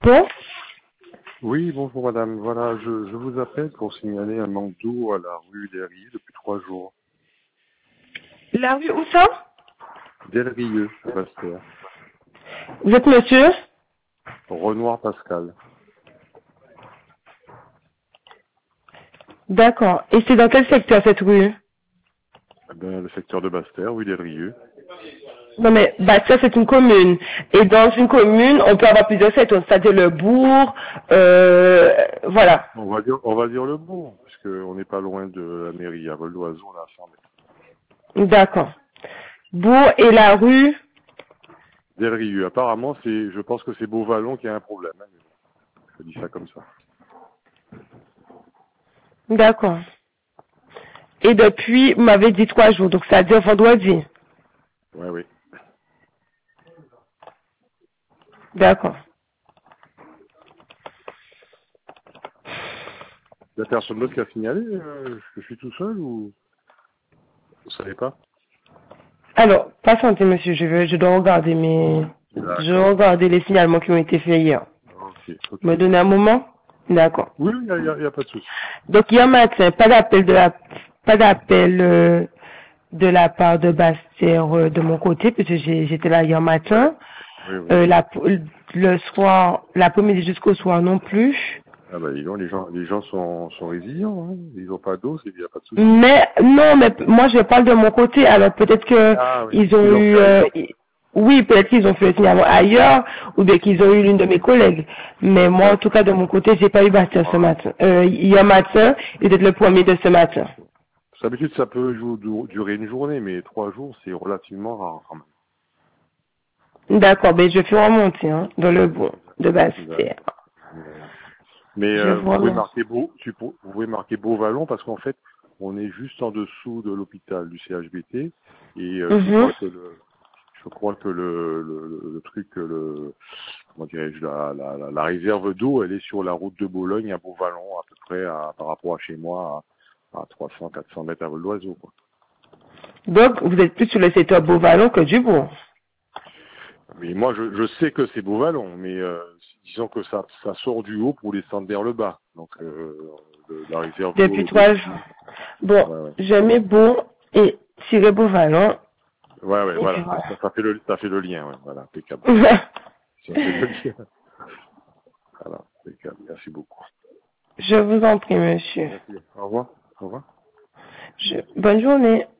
Bon, Oui, bonjour madame. Voilà, je vous appelle pour signaler un manque d'eau à la rue Delrieux depuis 3 jours. la rue où ça? Delrieux, Bastère. Vous êtes monsieur? Renoir Pascal. D'accord. Et c'est dans quel secteur cette rue? Le secteur de Bastère, rue Delrieux. Non mais Bastia c'est une commune. Et dans une commune, on peut avoir plusieurs secteurs, c'est-à-dire le bourg, voilà. On va dire le bourg, parce qu'on n'est pas loin de la mairie, à vol d'oiseau, là, à 100 mètres. D'accord. Bourg et la rue? Delrieux. Apparemment, je pense que c'est Beauvallon qui a un problème. Hein, mais bon, je dis ça comme ça. D'accord. Et depuis, vous m'avez dit 3 jours, donc ça veut dire vendredi. Ouais, oui. D'accord. Il n'y a personne d'autre qui a signalé je suis tout seul ou vous savez pas? Alors, patientez monsieur, je dois regarder je dois D'accord. regarder les signalements qui ont été faits hier. Ok. Vous me donnez un moment? D'accord. Oui, il n'y a pas de souci. Donc hier matin, pas d'appel de la part de Bastère de mon côté, puisque j'étais là hier Ouais. matin. Oui. Le soir, l'après-midi jusqu'au soir non plus. Ah bah dis donc, les gens sont résilients, hein. Ils n'ont pas d'eau, il n'y a pas de souci. Mais non, mais moi je parle de mon côté. Alors peut-être que Ah oui. ils ont Ils ont eu, fait ailleurs. oui, peut-être qu'ils ont fait le signalement ailleurs, ou bien qu'ils ont eu l'une de mes collègues. Mais moi, en tout D'accord. cas de mon côté, j'ai pas eu Bastère ce Voilà. matin. Hier matin, et peut-être le premier de ce matin. D'habitude, ça peut durer une journée, mais 3 jours, c'est relativement rare quand D'accord, ben je fais remonter dans le bon de même. Bastère. Voilà. Mais Je vous vous pouvez remercie. marquer vous pouvez marquer Beauvallon parce qu'en fait, on est juste en dessous de l'hôpital du CHBT et je Mhm. crois que le truc, comment dirais-je, la réserve d'eau, elle est sur la route de Bologne à Beauvallon, à peu près par rapport à chez moi, à 300-400 mètres à vol d'oiseau, quoi. Donc, vous êtes plus sur le secteur Beauvallon que Dubourg. Mais moi, je sais que c'est Beauvallon, mais disons que ça sort du haut pour descendre vers le bas. Donc, la réserve Depuis d'eau de 3 jours. Bon, ouais, ouais. je mets Bourg et tiré Beauvallon. Ouais, Et puis voilà. voilà. Ça fait le lien, ouais. Voilà, impeccable. Ça fait le lien. Voilà, impeccable. Merci beaucoup. Je vous en prie, monsieur. Merci. Au revoir. Au revoir. Bonne journée.